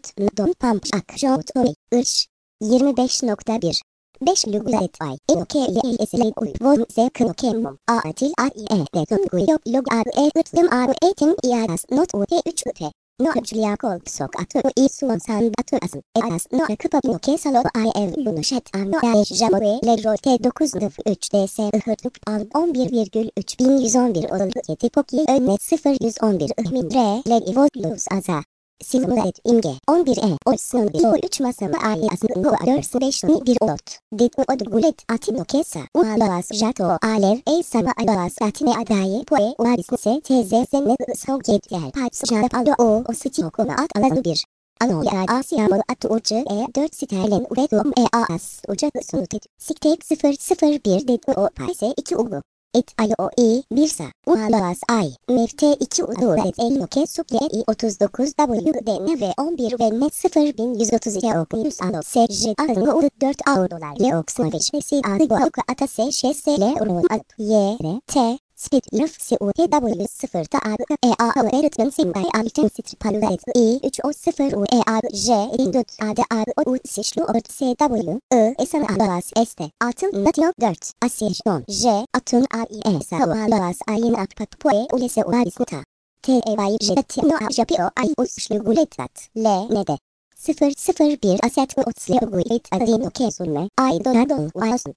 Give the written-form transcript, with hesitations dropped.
Göt Don Pump Akşot Irş 25.1 5 Lugulet Ay Enoke Yesle Uy Von Sekno Kemum Atil Aie Deton Guyo Log Ar Ettim Ar Etim Iaras Not Ute 3 Ute No Julia Kolp Sok Atı İsuon Sandatı Asın Eas No Akıpa Noke Salo Ay Ev Lunuşet Arno Ay Jamore Lerote 9 Nıf 3 DS Ihırtıp Al 11,3111 Oldu Yeti Poki Önne 0111 Ihmin R Le Votlus Aza Silmuret imge 11 olsun 3 masama ay asın bu adörsün 5 1 ot dit od gulet atino kesa ualas jato alev sama alas atine adaye poe uadisnse teze senne soget gel pats jat aldo o sıçı okuma at alanı 1 ano ya asiyamı at ucu 4 sterlin uredum as ucu sunutet siktek 001 dit o paise 2 ulu Et ayo i 1 sa ualas ay mefte 2 udu et elnoke suple i 39 wdn ve 11 ve net 0132 okuyus ano sj alını u 4 dolar le oksun ve şesi adı bu oku atase şesle urun at y r t Spit lüf CUTW 0 ta adı öğretmen simbay altın stripalü et i 3 o 0 u j indut adı o sişlu ort cw esan alas este altın natio 4 asiyjon j atın savalas ayın akpat poe ulese uarisnita vay jetino japio ay uslu guletvat nede 001 aset utsle gulet adino kesunme ay donadon vasun